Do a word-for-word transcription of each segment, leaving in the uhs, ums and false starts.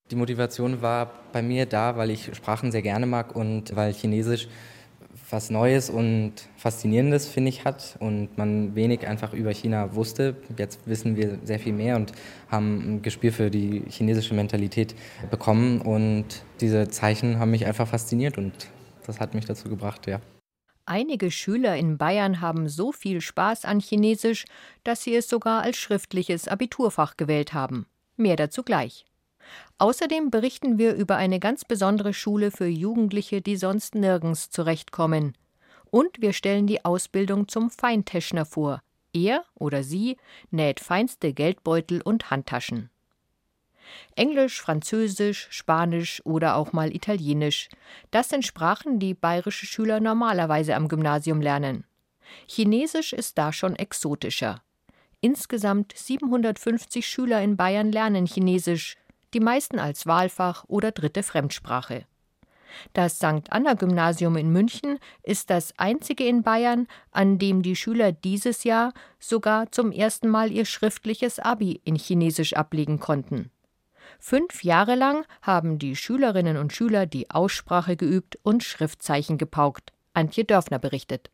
Die Motivation war bei mir da, weil ich Sprachen sehr gerne mag und weil Chinesisch was Neues und Faszinierendes, finde ich, hat und man wenig einfach über China wusste. Jetzt wissen wir sehr viel mehr und haben ein Gespür für die chinesische Mentalität bekommen und diese Zeichen haben mich einfach fasziniert und das hat mich dazu gebracht, ja. Einige Schüler in Bayern haben so viel Spaß an Chinesisch, dass sie es sogar als schriftliches Abiturfach gewählt haben. Mehr dazu gleich. Außerdem berichten wir über eine ganz besondere Schule für Jugendliche, die sonst nirgends zurechtkommen. Und wir stellen die Ausbildung zum Feintäschner vor. Er oder sie näht feinste Geldbeutel und Handtaschen. Englisch, Französisch, Spanisch oder auch mal Italienisch. Das sind Sprachen, die bayerische Schüler normalerweise am Gymnasium lernen. Chinesisch ist da schon exotischer. Insgesamt siebenhundertfünfzig Schüler in Bayern lernen Chinesisch, die meisten als Wahlfach oder dritte Fremdsprache. Das Sankt Anna Gymnasium in München ist das einzige in Bayern, an dem die Schüler dieses Jahr sogar zum ersten Mal ihr schriftliches Abi in Chinesisch ablegen konnten. Fünf Jahre lang haben die Schülerinnen und Schüler die Aussprache geübt und Schriftzeichen gepaukt. Antje Dörfner berichtet.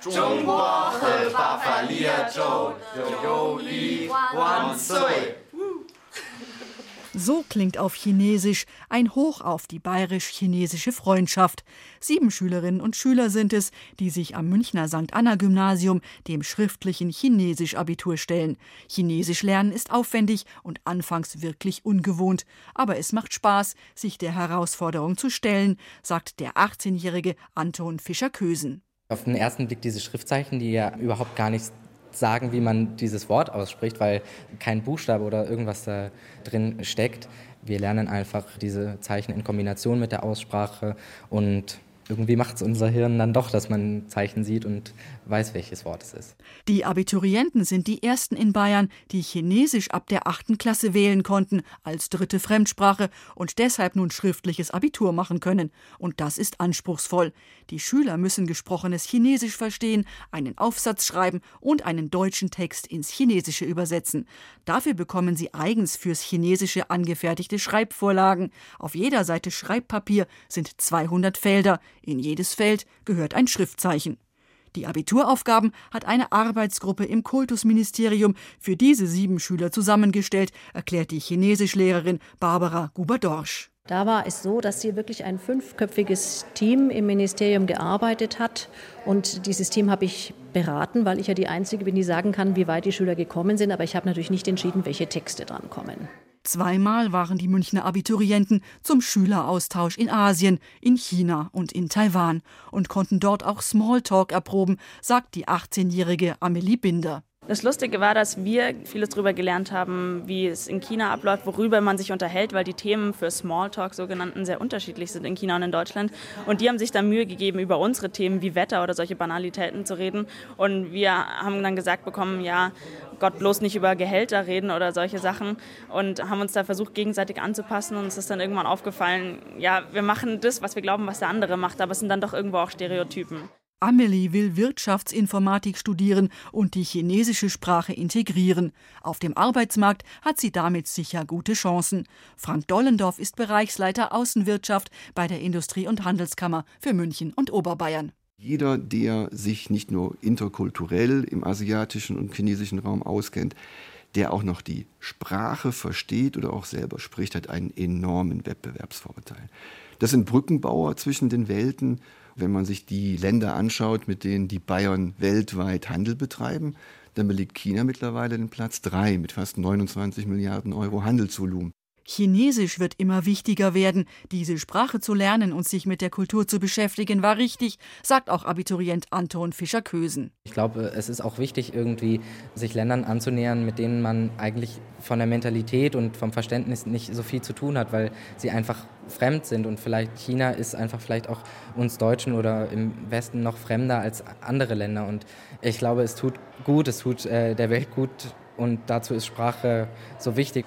So klingt auf Chinesisch ein Hoch auf die bayerisch-chinesische Freundschaft. Sieben Schülerinnen und Schüler sind es, die sich am Münchner Sankt Anna Gymnasium dem schriftlichen Chinesisch-Abitur stellen. Chinesisch lernen ist aufwendig und anfangs wirklich ungewohnt. Aber es macht Spaß, sich der Herausforderung zu stellen, sagt der achtzehnjährige Anton Fischer-Kösen. Auf den ersten Blick diese Schriftzeichen, die ja überhaupt gar nichts sagen, wie man dieses Wort ausspricht, weil kein Buchstabe oder irgendwas da drin steckt. Wir lernen einfach diese Zeichen in Kombination mit der Aussprache und irgendwie macht es unser Hirn dann doch, dass man Zeichen sieht und weiß, welches Wort es ist. Die Abiturienten sind die ersten in Bayern, die Chinesisch ab der achten Klasse wählen konnten als dritte Fremdsprache und deshalb nun schriftliches Abitur machen können. Und das ist anspruchsvoll. Die Schüler müssen gesprochenes Chinesisch verstehen, einen Aufsatz schreiben und einen deutschen Text ins Chinesische übersetzen. Dafür bekommen sie eigens fürs Chinesische angefertigte Schreibvorlagen. Auf jeder Seite Schreibpapier sind zweihundert Felder. In jedes Feld gehört ein Schriftzeichen. Die Abituraufgaben hat eine Arbeitsgruppe im Kultusministerium für diese sieben Schüler zusammengestellt, erklärt die Chinesischlehrerin Barbara Guber-Dorsch. Da war es so, dass hier wirklich ein fünfköpfiges Team im Ministerium gearbeitet hat. Und dieses Team habe ich beraten, weil ich ja die Einzige bin, die sagen kann, wie weit die Schüler gekommen sind. Aber ich habe natürlich nicht entschieden, welche Texte drankommen. Zweimal waren die Münchner Abiturienten zum Schüleraustausch in Asien, in China und in Taiwan und konnten dort auch Smalltalk erproben, sagt die achtzehnjährige Amelie Binder. Das Lustige war, dass wir vieles darüber gelernt haben, wie es in China abläuft, worüber man sich unterhält, weil die Themen für Smalltalk sogenannten sehr unterschiedlich sind in China und in Deutschland. Und die haben sich dann Mühe gegeben, über unsere Themen wie Wetter oder solche Banalitäten zu reden. Und wir haben dann gesagt bekommen, ja, Gott, bloß nicht über Gehälter reden oder solche Sachen. Und haben uns da versucht, gegenseitig anzupassen. Und uns ist dann irgendwann aufgefallen, ja, wir machen das, was wir glauben, was der andere macht, aber es sind dann doch irgendwo auch Stereotypen. Amelie will Wirtschaftsinformatik studieren und die chinesische Sprache integrieren. Auf dem Arbeitsmarkt hat sie damit sicher gute Chancen. Frank Dollendorf ist Bereichsleiter Außenwirtschaft bei der Industrie- und Handelskammer für München und Oberbayern. Jeder, der sich nicht nur interkulturell im asiatischen und chinesischen Raum auskennt, der auch noch die Sprache versteht oder auch selber spricht, hat einen enormen Wettbewerbsvorteil. Das sind Brückenbauer zwischen den Welten. Wenn man sich die Länder anschaut, mit denen die Bayern weltweit Handel betreiben, dann belegt China mittlerweile den Platz drei mit fast neunundzwanzig Milliarden Euro Handelsvolumen. Chinesisch wird immer wichtiger werden. Diese Sprache zu lernen und sich mit der Kultur zu beschäftigen, war richtig, sagt auch Abiturient Anton Fischer-Kösen. Ich glaube, es ist auch wichtig, irgendwie sich Ländern anzunähern, mit denen man eigentlich von der Mentalität und vom Verständnis nicht so viel zu tun hat, weil sie einfach fremd sind. Und vielleicht China ist einfach vielleicht auch uns Deutschen oder im Westen noch fremder als andere Länder. Und ich glaube, es tut gut, es tut äh, der Welt gut und dazu ist Sprache so wichtig.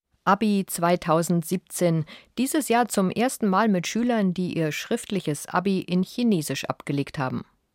Abi zweitausendsiebzehn, dieses Jahr zum ersten Mal mit Schülern, die ihr schriftliches Abi in Chinesisch abgelegt haben.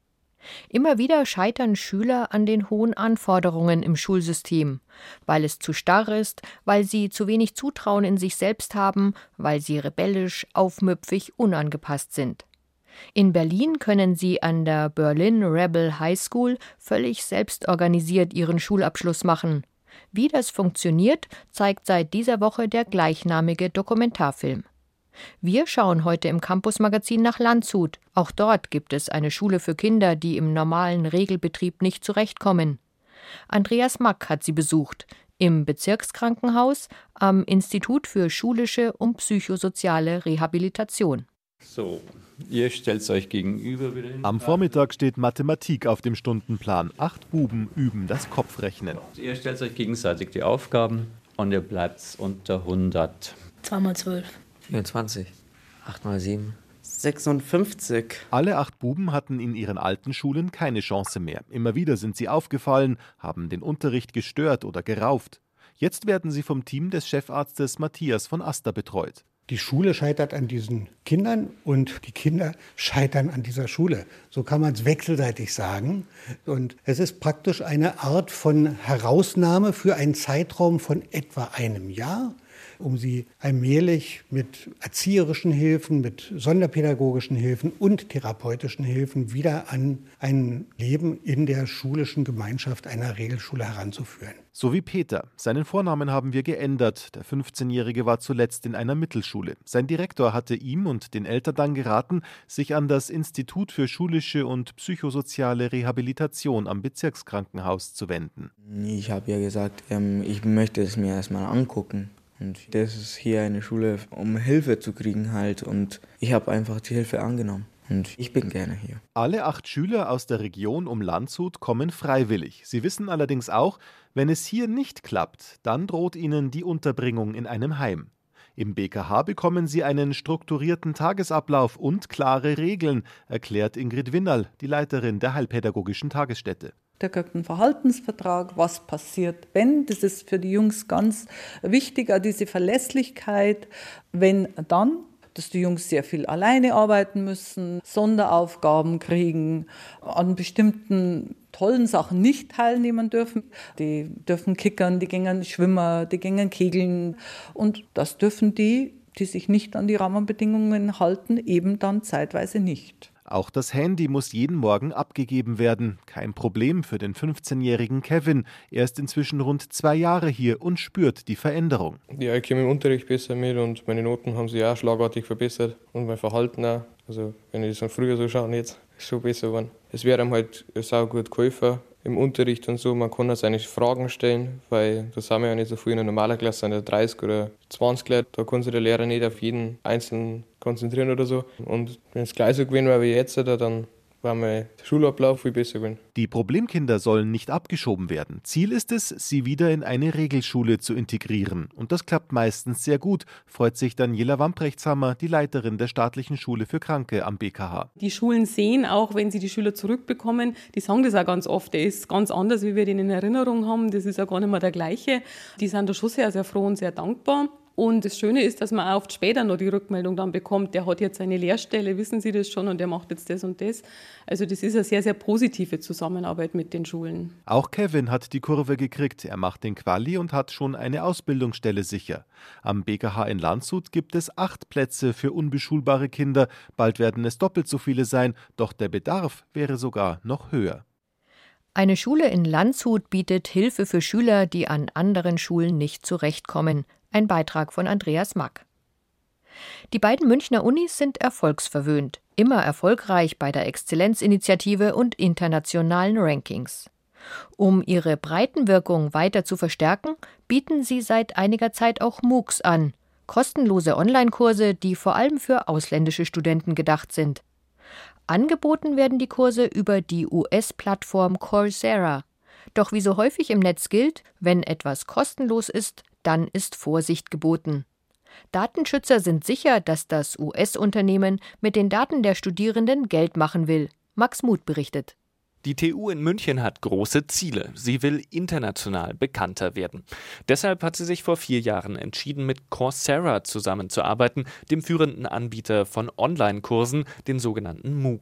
Immer wieder scheitern Schüler an den hohen Anforderungen im Schulsystem, weil es zu starr ist, weil sie zu wenig Zutrauen in sich selbst haben, weil sie rebellisch, aufmüpfig, unangepasst sind. In Berlin können sie an der Berlin Rebel High School völlig selbstorganisiert ihren Schulabschluss machen. Wie das funktioniert, zeigt seit dieser Woche der gleichnamige Dokumentarfilm. Wir schauen heute im Campus-Magazin nach Landshut. Auch dort gibt es eine Schule für Kinder, die im normalen Regelbetrieb nicht zurechtkommen. Andreas Mack hat sie besucht, im Bezirkskrankenhaus am Institut für schulische und psychosoziale Rehabilitation. So, ihr stellt euch gegenüber. Wieder Am Vormittag steht Mathematik auf dem Stundenplan. Acht Buben üben das Kopfrechnen. Ihr stellt euch gegenseitig die Aufgaben und ihr bleibt unter hundert. zwei mal zwölf. vierundzwanzig. acht mal sieben. sechsundfünfzig. Alle acht Buben hatten in ihren alten Schulen keine Chance mehr. Immer wieder sind sie aufgefallen, haben den Unterricht gestört oder gerauft. Jetzt werden sie vom Team des Chefarztes Matthias von Aster betreut. Die Schule scheitert an diesen Kindern und die Kinder scheitern an dieser Schule. So kann man es wechselseitig sagen. Und es ist praktisch eine Art von Herausnahme für einen Zeitraum von etwa einem Jahr, um sie allmählich mit erzieherischen Hilfen, mit sonderpädagogischen Hilfen und therapeutischen Hilfen wieder an ein Leben in der schulischen Gemeinschaft einer Regelschule heranzuführen. So wie Peter. Seinen Vornamen haben wir geändert. Der fünfzehnjährige war zuletzt in einer Mittelschule. Sein Direktor hatte ihm und den Eltern dann geraten, sich an das Institut für schulische und psychosoziale Rehabilitation am Bezirkskrankenhaus zu wenden. Ich habe ja gesagt, ähm, ich möchte es mir erstmal angucken. Und das ist hier eine Schule, um Hilfe zu kriegen halt. Und ich habe einfach die Hilfe angenommen. Und ich bin gerne hier. Alle acht Schüler aus der Region um Landshut kommen freiwillig. Sie wissen allerdings auch, wenn es hier nicht klappt, dann droht ihnen die Unterbringung in einem Heim. Im B K H bekommen sie einen strukturierten Tagesablauf und klare Regeln, erklärt Ingrid Winnerl, die Leiterin der heilpädagogischen Tagesstätte. Da gibt einen Verhaltensvertrag, was passiert, wenn. Das ist für die Jungs ganz wichtig, auch diese Verlässlichkeit. Wenn dann, dass die Jungs sehr viel alleine arbeiten müssen, Sonderaufgaben kriegen, an bestimmten tollen Sachen nicht teilnehmen dürfen. Die dürfen kickern, die gehen schwimmen, die gehen kegeln. Und das dürfen die, die sich nicht an die Rahmenbedingungen halten, eben dann zeitweise nicht. Auch das Handy muss jeden Morgen abgegeben werden. Kein Problem für den fünfzehnjährigen Kevin. Er ist inzwischen rund zwei Jahre hier und spürt die Veränderung. Ja, ich komme im Unterricht besser mit und meine Noten haben sich auch schlagartig verbessert und mein Verhalten auch. Also wenn ich das von früher so schaue, jetzt ist es schon besser geworden. Es wäre einem halt sau gut geholfen im Unterricht und so. Man kann auch seine Fragen stellen, weil da sind wir ja nicht so viel in der normalen Klasse, sind ja dreißig oder zwanzig Leute. Da kann sich der Lehrer nicht auf jeden Einzelnen konzentrieren oder so. Und wenn es gleich so gewesen wäre wie jetzt, dann war mein Schulablauf viel besser gewesen. Die Problemkinder sollen nicht abgeschoben werden. Ziel ist es, sie wieder in eine Regelschule zu integrieren. Und das klappt meistens sehr gut, freut sich Daniela Wamprechtshammer, die Leiterin der staatlichen Schule für Kranke am B K H. Die Schulen sehen auch, wenn sie die Schüler zurückbekommen, die sagen das auch ganz oft, der ist ganz anders, wie wir den in Erinnerung haben, das ist ja gar nicht mehr der gleiche. Die sind da schon sehr, sehr froh und sehr dankbar. Und das Schöne ist, dass man auch oft später noch die Rückmeldung dann bekommt, der hat jetzt eine Lehrstelle, wissen Sie das schon, und der macht jetzt das und das. Also das ist eine sehr, sehr positive Zusammenarbeit mit den Schulen. Auch Kevin hat die Kurve gekriegt. Er macht den Quali und hat schon eine Ausbildungsstelle sicher. Am B K H in Landshut gibt es acht Plätze für unbeschulbare Kinder. Bald werden es doppelt so viele sein, doch der Bedarf wäre sogar noch höher. Eine Schule in Landshut bietet Hilfe für Schüler, die an anderen Schulen nicht zurechtkommen. Ein Beitrag von Andreas Mack. Die beiden Münchner Unis sind erfolgsverwöhnt, immer erfolgreich bei der Exzellenzinitiative und internationalen Rankings. Um ihre Breitenwirkung weiter zu verstärken, bieten sie seit einiger Zeit auch MOOCs an, kostenlose Online-Kurse, die vor allem für ausländische Studenten gedacht sind. Angeboten werden die Kurse über die U S-Plattform Coursera. Doch wie so häufig im Netz gilt, wenn etwas kostenlos ist, dann ist Vorsicht geboten. Datenschützer sind sicher, dass das U S-Unternehmen mit den Daten der Studierenden Geld machen will. Max Muth berichtet. Die T U in München hat große Ziele. Sie will international bekannter werden. Deshalb hat sie sich vor vier Jahren entschieden, mit Coursera zusammenzuarbeiten, dem führenden Anbieter von Online-Kursen, den sogenannten MOOCs.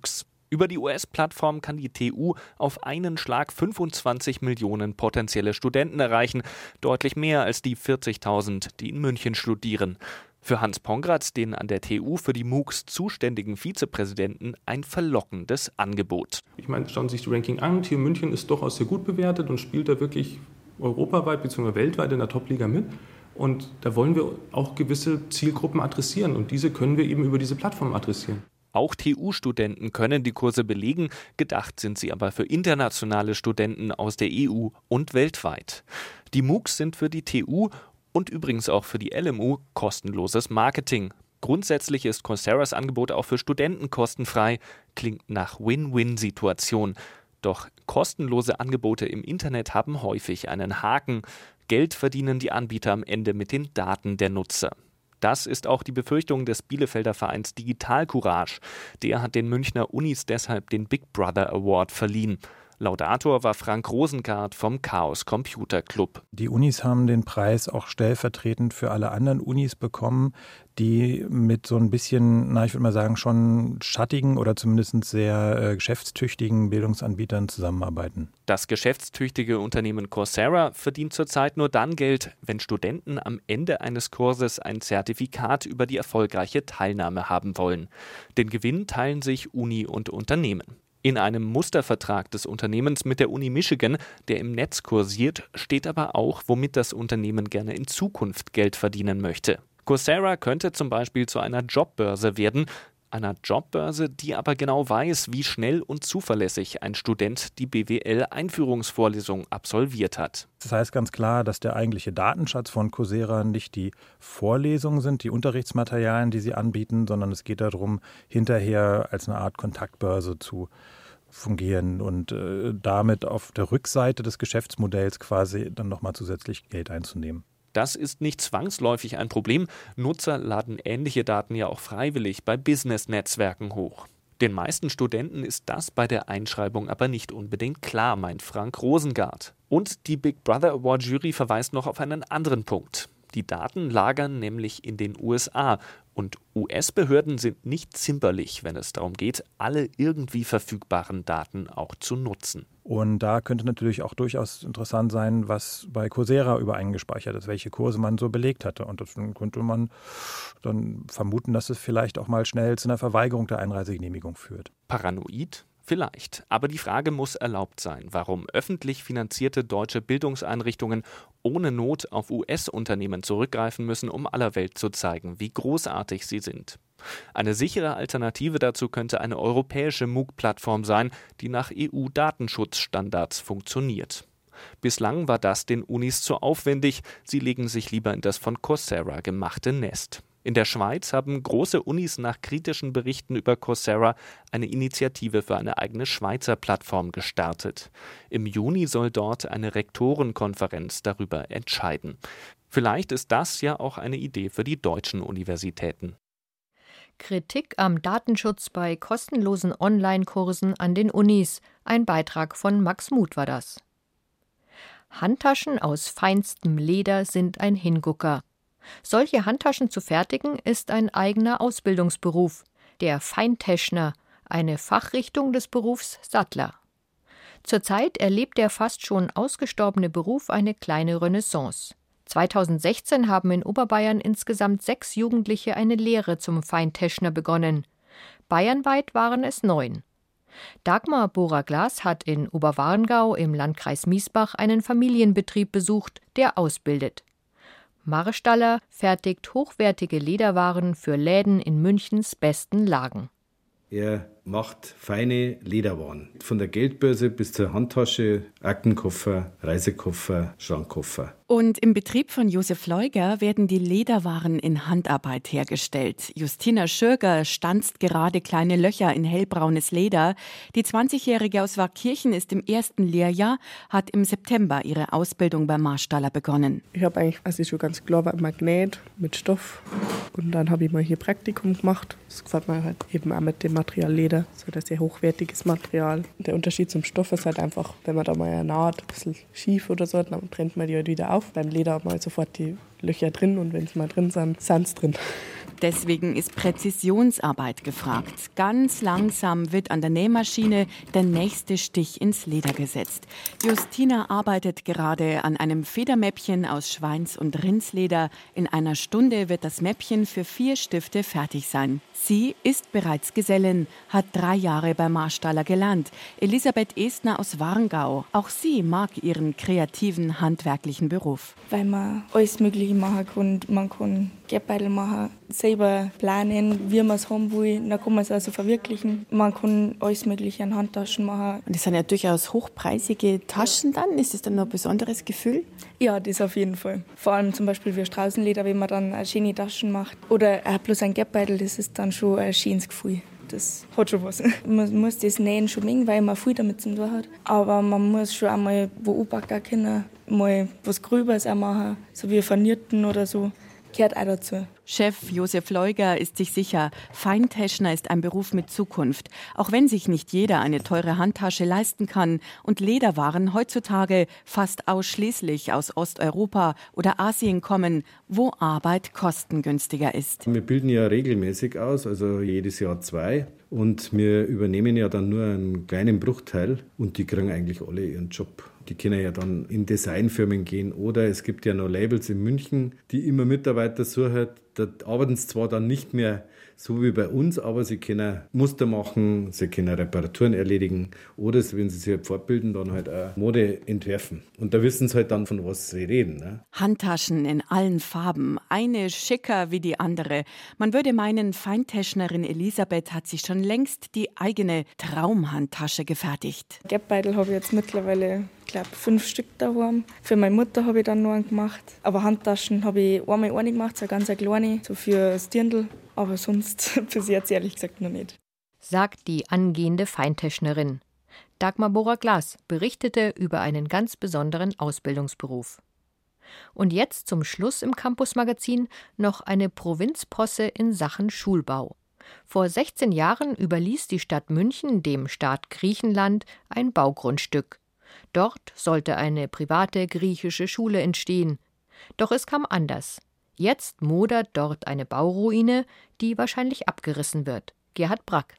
Über die U S-Plattform kann die T U auf einen Schlag fünfundzwanzig Millionen potenzielle Studenten erreichen, deutlich mehr als die vierzigtausend, die in München studieren. Für Hans Pongratz, den an der T U für die MOOCs zuständigen Vizepräsidenten, ein verlockendes Angebot. Ich meine, schauen Sie sich das Ranking an. Hier München ist durchaus sehr gut bewertet und spielt da wirklich europaweit bzw. weltweit in der Top-Liga mit. Und da wollen wir auch gewisse Zielgruppen adressieren. Und diese können wir eben über diese Plattform adressieren. Auch T U-Studenten können die Kurse belegen, gedacht sind sie aber für internationale Studenten aus der E U und weltweit. Die MOOCs sind für die T U und übrigens auch für die L M U kostenloses Marketing. Grundsätzlich ist Coursera's Angebot auch für Studenten kostenfrei, klingt nach Win-Win-Situation. Doch kostenlose Angebote im Internet haben häufig einen Haken. Geld verdienen die Anbieter am Ende mit den Daten der Nutzer. Das ist auch die Befürchtung des Bielefelder Vereins Digital Courage. Der hat den Münchner Unis deshalb den Big Brother Award verliehen. Laudator war Frank Rosengart vom Chaos Computer Club. Die Unis haben den Preis auch stellvertretend für alle anderen Unis bekommen, die mit so ein bisschen, na ich würde mal sagen, schon schattigen oder zumindest sehr äh, geschäftstüchtigen Bildungsanbietern zusammenarbeiten. Das geschäftstüchtige Unternehmen Coursera verdient zurzeit nur dann Geld, wenn Studenten am Ende eines Kurses ein Zertifikat über die erfolgreiche Teilnahme haben wollen. Den Gewinn teilen sich Uni und Unternehmen. In einem Mustervertrag des Unternehmens mit der Uni Michigan, der im Netz kursiert, steht aber auch, womit das Unternehmen gerne in Zukunft Geld verdienen möchte. Coursera könnte zum Beispiel zu einer Jobbörse werden, einer Jobbörse, die aber genau weiß, wie schnell und zuverlässig ein Student die B W L-Einführungsvorlesung absolviert hat. Das heißt ganz klar, dass der eigentliche Datenschatz von Coursera nicht die Vorlesungen sind, die Unterrichtsmaterialien, die sie anbieten, sondern es geht darum, hinterher als eine Art Kontaktbörse zu fungieren und äh, damit auf der Rückseite des Geschäftsmodells quasi dann nochmal zusätzlich Geld einzunehmen. Das ist nicht zwangsläufig ein Problem. Nutzer laden ähnliche Daten ja auch freiwillig bei Business-Netzwerken hoch. Den meisten Studenten ist das bei der Einschreibung aber nicht unbedingt klar, meint Frank Rosengart. Und die Big Brother Award Jury verweist noch auf einen anderen Punkt. Die Daten lagern nämlich in den U S A und U S-Behörden sind nicht zimperlich, wenn es darum geht, alle irgendwie verfügbaren Daten auch zu nutzen. Und da könnte natürlich auch durchaus interessant sein, was bei Coursera übereingespeichert ist, welche Kurse man so belegt hatte. Und das könnte man dann vermuten, dass es vielleicht auch mal schnell zu einer Verweigerung der Einreisegenehmigung führt. Paranoid? Vielleicht. Aber die Frage muss erlaubt sein, warum öffentlich finanzierte deutsche Bildungseinrichtungen ohne Not auf U S-Unternehmen zurückgreifen müssen, um aller Welt zu zeigen, wie großartig sie sind. Eine sichere Alternative dazu könnte eine europäische MOOC-Plattform sein, die nach E U-Datenschutzstandards funktioniert. Bislang war das den Unis zu aufwendig, sie legen sich lieber in das von Coursera gemachte Nest. In der Schweiz haben große Unis nach kritischen Berichten über Coursera eine Initiative für eine eigene Schweizer Plattform gestartet. Im Juni soll dort eine Rektorenkonferenz darüber entscheiden. Vielleicht ist das ja auch eine Idee für die deutschen Universitäten. Kritik am Datenschutz bei kostenlosen Online-Kursen an den Unis. Ein Beitrag von Max Muth war das. Handtaschen aus feinstem Leder sind ein Hingucker. Solche Handtaschen zu fertigen, ist ein eigener Ausbildungsberuf, der Feintäschner, eine Fachrichtung des Berufs Sattler. Zurzeit erlebt der fast schon ausgestorbene Beruf eine kleine Renaissance. zweitausendsechzehn haben in Oberbayern insgesamt sechs Jugendliche eine Lehre zum Feintäschner begonnen. Bayernweit waren es neun. Dagmar Bohrer-Glas hat in Oberwarngau im Landkreis Miesbach einen Familienbetrieb besucht, der ausbildet. Marstaller fertigt hochwertige Lederwaren für Läden in Münchens besten Lagen. Er macht feine Lederwaren. Von der Geldbörse bis zur Handtasche, Aktenkoffer, Reisekoffer, Schrankkoffer. Und im Betrieb von Josef Leuger werden die Lederwaren in Handarbeit hergestellt. Justina Schürger stanzt gerade kleine Löcher in hellbraunes Leder. Die zwanzigjährige aus Warkirchen ist im ersten Lehrjahr, hat im September ihre Ausbildung beim Marstaller begonnen. Ich habe eigentlich, als ich schon ganz klar war, immer genäht mit Stoff. Und dann habe ich mal hier Praktikum gemacht. Das gefällt mir halt eben auch mit dem Material Leder. So ein sehr hochwertiges Material. Der Unterschied zum Stoff ist halt einfach, wenn man da mal eine Naht ein bisschen schief oder so, dann trennt man die halt wieder auf. Beim Leder hat man halt sofort die Löcher drin und wenn sie mal drin sind, sind sie drin. Deswegen ist Präzisionsarbeit gefragt. Ganz langsam wird an der Nähmaschine der nächste Stich ins Leder gesetzt. Justina arbeitet gerade an einem Federmäppchen aus Schweins- und Rindsleder. In einer Stunde wird das Mäppchen für vier Stifte fertig sein. Sie ist bereits Gesellin, hat drei Jahre bei Marstaller gelernt. Elisabeth Estner aus Warngau. Auch sie mag ihren kreativen, handwerklichen Beruf. Weil man alles Mögliche machen kann. Man kann Geldbeutel machen, selber planen, wie man es haben will. Dann kann man es also verwirklichen. Man kann alles Mögliche an Handtaschen machen. Und das sind ja durchaus hochpreisige Taschen dann. Ist das dann noch ein besonderes Gefühl? Ja, das auf jeden Fall. Vor allem zum Beispiel für Straußenleder, wenn man dann eine schöne Taschen macht. Oder auch bloß ein Geldbeutel, das ist dann schon ein schönes Gefühl. Das hat schon was. Man muss das Nähen schon mögen, weil man viel damit zu tun hat. Aber man muss schon einmal wo anpacken können, mal was Gröberes auch machen, so wie Vernierten oder so. Gehört auch dazu. Chef Josef Leuger ist sich sicher, Feintäschner ist ein Beruf mit Zukunft. Auch wenn sich nicht jeder eine teure Handtasche leisten kann und Lederwaren heutzutage fast ausschließlich aus Osteuropa oder Asien kommen, wo Arbeit kostengünstiger ist. Wir bilden ja regelmäßig aus, also jedes Jahr zwei. Und wir übernehmen ja dann nur einen kleinen Bruchteil und die kriegen eigentlich alle ihren Job. Die können ja dann in Designfirmen gehen oder es gibt ja noch Labels in München, die immer Mitarbeiter suchen. Da arbeiten sie zwar dann nicht mehr so wie bei uns, aber sie können Muster machen, sie können Reparaturen erledigen oder wenn sie sich halt fortbilden, dann halt auch Mode entwerfen. Und da wissen sie halt dann, von was sie reden. Ne? Handtaschen in allen Farben, eine schicker wie die andere. Man würde meinen, Feintäschnerin Elisabeth hat sich schon längst die eigene Traumhandtasche gefertigt. Geldbeutel habe ich jetzt mittlerweile, ich glaube, fünf Stück daheim. Für meine Mutter habe ich dann noch einen gemacht. Aber Handtaschen habe ich einmal eine gemacht, so eine ganz kleine, so für das Dirndl. Aber sonst bis jetzt ehrlich gesagt noch nicht. Sagt die angehende Feintäschnerin. Dagmar Bohrer-Glas berichtete über einen ganz besonderen Ausbildungsberuf. Und jetzt zum Schluss im Campus-Magazin noch eine Provinzposse in Sachen Schulbau. Vor sechzehn Jahren überließ die Stadt München dem Staat Griechenland ein Baugrundstück. Dort sollte eine private griechische Schule entstehen. Doch es kam anders. Jetzt modert dort eine Bauruine, die wahrscheinlich abgerissen wird. Gerhard Brack.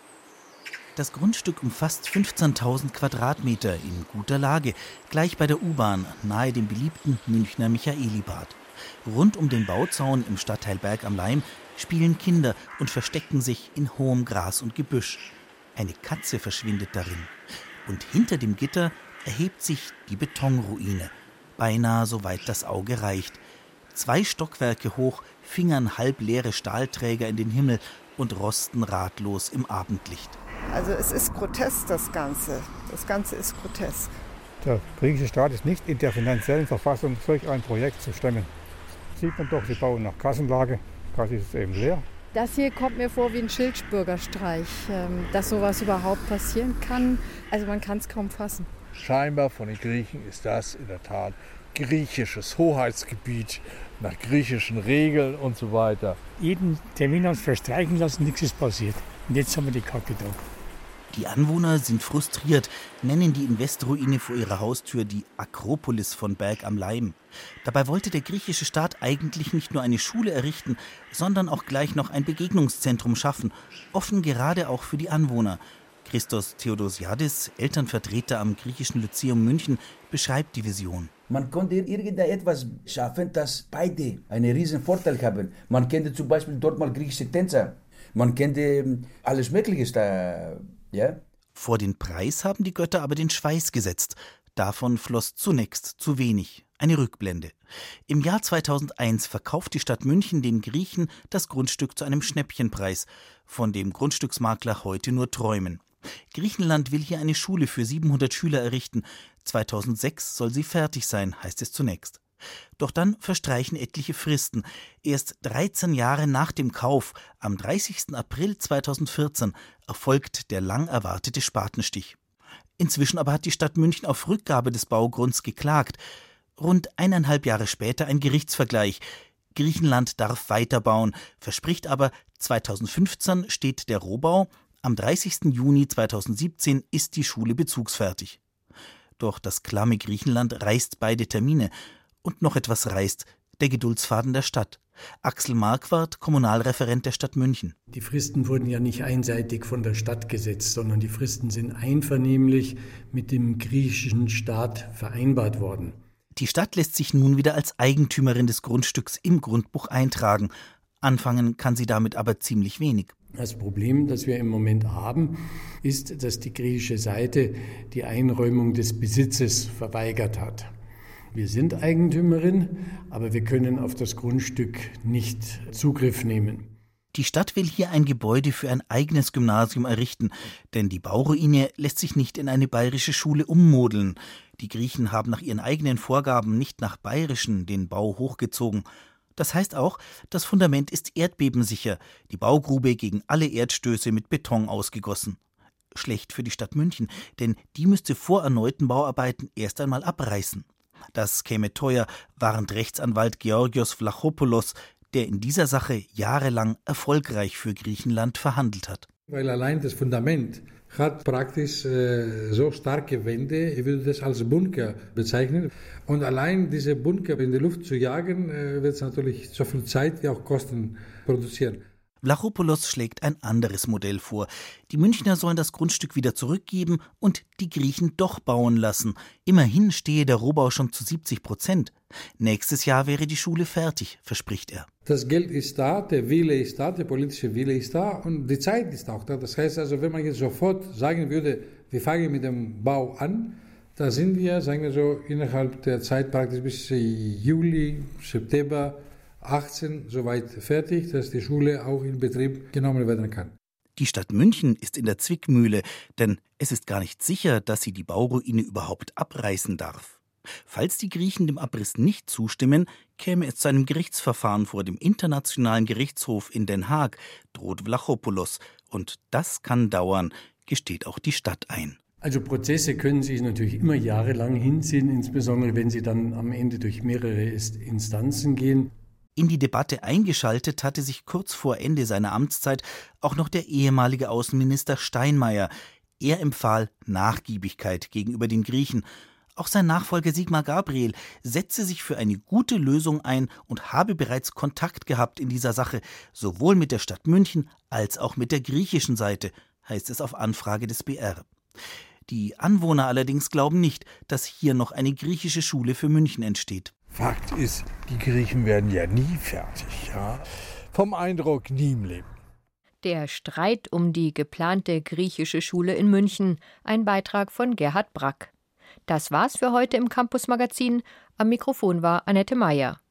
Das Grundstück umfasst fünfzehntausend Quadratmeter in guter Lage, gleich bei der U-Bahn, nahe dem beliebten Münchner Michaelibad. Rund um den Bauzaun im Stadtteil Berg am Laim spielen Kinder und verstecken sich in hohem Gras und Gebüsch. Eine Katze verschwindet darin. Und hinter dem Gitter erhebt sich die Betonruine, beinahe so weit das Auge reicht. Zwei Stockwerke hoch fingern halbleere Stahlträger in den Himmel und rosten ratlos im Abendlicht. Also es ist grotesk, das Ganze. Das Ganze ist grotesk. Der griechische Staat ist nicht in der finanziellen Verfassung, solch ein Projekt zu stemmen. Sieht man doch, sie bauen nach Kassenlage, quasi ist es eben leer. Das hier kommt mir vor wie ein Schildbürgerstreich, dass sowas überhaupt passieren kann. Also man kann es kaum fassen. Scheinbar von den Griechen ist das in der Tat griechisches Hoheitsgebiet, nach griechischen Regeln und so weiter. Jeden Termin haben sie verstreichen lassen, nichts ist passiert. Und jetzt haben wir die Kacke da. Die Anwohner sind frustriert, nennen die Investroruine vor ihrer Haustür die Akropolis von Berg am Laim. Dabei wollte der griechische Staat eigentlich nicht nur eine Schule errichten, sondern auch gleich noch ein Begegnungszentrum schaffen, offen gerade auch für die Anwohner. Christos Theodosiadis, Elternvertreter am Griechischen Lyzeum München, beschreibt die Vision. Man konnte irgendetwas schaffen, dass beide einen riesen Vorteil haben. Man kennt zum Beispiel dort mal griechische Tänzer. Man kennt alles Mögliche da, ja. Vor den Preis haben die Götter aber den Schweiß gesetzt. Davon floss zunächst zu wenig. Eine Rückblende. Im Jahr zweitausendeins verkauft die Stadt München den Griechen das Grundstück zu einem Schnäppchenpreis, von dem Grundstücksmakler heute nur träumen. Griechenland will hier eine Schule für siebenhundert Schüler errichten. zweitausendsechs soll sie fertig sein, heißt es zunächst. Doch dann verstreichen etliche Fristen. Erst dreizehn Jahre nach dem Kauf, am dreißigsten April zweitausendvierzehn, erfolgt der lang erwartete Spatenstich. Inzwischen aber hat die Stadt München auf Rückgabe des Baugrunds geklagt. Rund eineinhalb Jahre später ein Gerichtsvergleich. Griechenland darf weiterbauen, verspricht aber, zweitausendfünfzehn steht der Rohbau, am dreißigsten Juni zweitausendsiebzehn ist die Schule bezugsfertig. Doch das klamme Griechenland reißt beide Termine. Und noch etwas reißt, der Geduldsfaden der Stadt. Axel Marquardt, Kommunalreferent der Stadt München. Die Fristen wurden ja nicht einseitig von der Stadt gesetzt, sondern die Fristen sind einvernehmlich mit dem griechischen Staat vereinbart worden. Die Stadt lässt sich nun wieder als Eigentümerin des Grundstücks im Grundbuch eintragen. Anfangen kann sie damit aber ziemlich wenig. Das Problem, das wir im Moment haben, ist, dass die griechische Seite die Einräumung des Besitzes verweigert hat. Wir sind Eigentümerin, aber wir können auf das Grundstück nicht Zugriff nehmen. Die Stadt will hier ein Gebäude für ein eigenes Gymnasium errichten, denn die Bauruine lässt sich nicht in eine bayerische Schule ummodeln. Die Griechen haben nach ihren eigenen Vorgaben nicht nach bayerischen den Bau hochgezogen. Das heißt auch, das Fundament ist erdbebensicher, die Baugrube gegen alle Erdstöße mit Beton ausgegossen. Schlecht für die Stadt München, denn die müsste vor erneuten Bauarbeiten erst einmal abreißen. Das käme teuer, warnt Rechtsanwalt Georgios Vlachopoulos, der in dieser Sache jahrelang erfolgreich für Griechenland verhandelt hat. Weil allein das Fundament hat praktisch äh, so starke Wände, ich würde das als Bunker bezeichnen. Und allein diese Bunker in die Luft zu jagen, äh, wird es natürlich so viel Zeit wie auch Kosten produzieren. Vlachopoulos schlägt ein anderes Modell vor. Die Münchner sollen das Grundstück wieder zurückgeben und die Griechen doch bauen lassen. Immerhin stehe der Rohbau schon zu siebzig Prozent. Nächstes Jahr wäre die Schule fertig, verspricht er. Das Geld ist da, der Wille ist da, der politische Wille ist da und die Zeit ist auch da. Das heißt also, wenn man jetzt sofort sagen würde, wir fangen mit dem Bau an, da sind wir, sagen wir so, innerhalb der Zeit praktisch bis Juli, September achtzehn soweit fertig, dass die Schule auch in Betrieb genommen werden kann. Die Stadt München ist in der Zwickmühle, denn es ist gar nicht sicher, dass sie die Bauruine überhaupt abreißen darf. Falls die Griechen dem Abriss nicht zustimmen, käme es zu einem Gerichtsverfahren vor dem Internationalen Gerichtshof in Den Haag, droht Vlachopoulos. Und das kann dauern, gesteht auch die Stadt ein. Also Prozesse können sich natürlich immer jahrelang hinziehen, insbesondere wenn sie dann am Ende durch mehrere Instanzen gehen. In die Debatte eingeschaltet hatte sich kurz vor Ende seiner Amtszeit auch noch der ehemalige Außenminister Steinmeier. Er empfahl Nachgiebigkeit gegenüber den Griechen. Auch sein Nachfolger Sigmar Gabriel setze sich für eine gute Lösung ein und habe bereits Kontakt gehabt in dieser Sache, sowohl mit der Stadt München als auch mit der griechischen Seite, heißt es auf Anfrage des B R. Die Anwohner allerdings glauben nicht, dass hier noch eine griechische Schule für München entsteht. Fakt ist, die Griechen werden ja nie fertig. Ja? Vom Eindruck nie im Leben. Der Streit um die geplante griechische Schule in München. Ein Beitrag von Gerhard Brack. Das war's für heute im Campus Magazin. Am Mikrofon war Annette Meyer.